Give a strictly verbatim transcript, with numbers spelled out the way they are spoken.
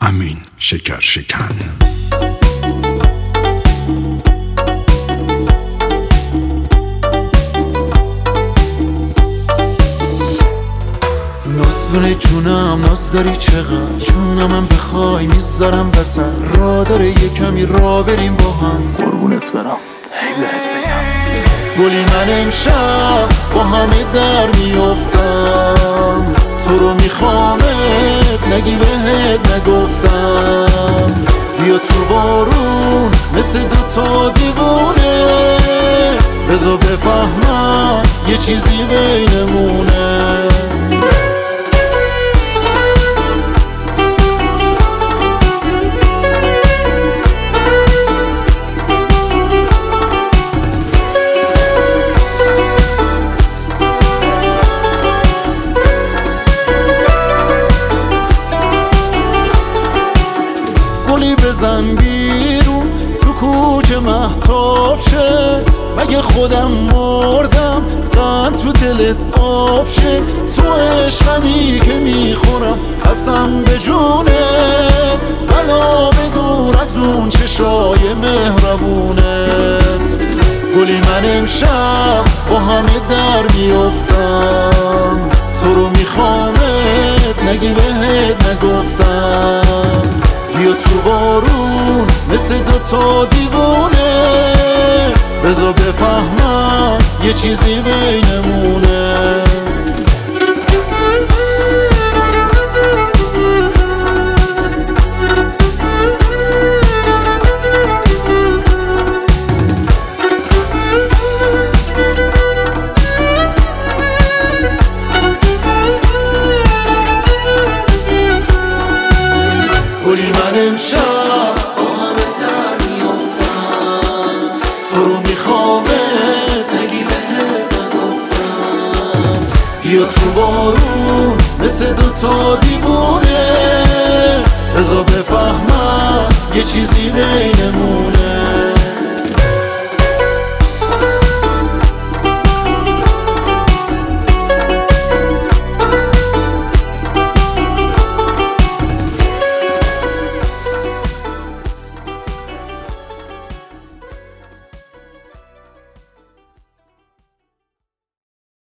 امین شکر شکن. نازدونه جونم ناز داری چقدر، چون من بخوای میذارم وسط، را داره یه کمی را بریم با هم. قربونت برم هی بهت بگم گلی من امشب با همه در میافتم، تو رو میخوامت نگی بهت نگفتم. بیا تو بارون مثل دوتا دیوونه، بذار بفهمم یه چیزی بینمونه. گلی بزن بیرون تو کوچه مهتاب شه، مگه خودم مردم قند تو دلت آب شه. تو عشقمی که میخورم قسم به جونه، بلا بدور از اون چشای مهربونت. گلی من امشب با همه در میافتم، تو رو میخوامت نگی بهت نگفتم. بیا تو بارون مثل دوتا دیوونه، بذار بفهمم یه چیزی بینمونه. گلی من امشب با همه در میافتم، تو رو میخوامت نگی بهت نگفتم. بیا تو بارون مثل دوتا دیوونه، بذار بفهمم یه چیزی بینمونه.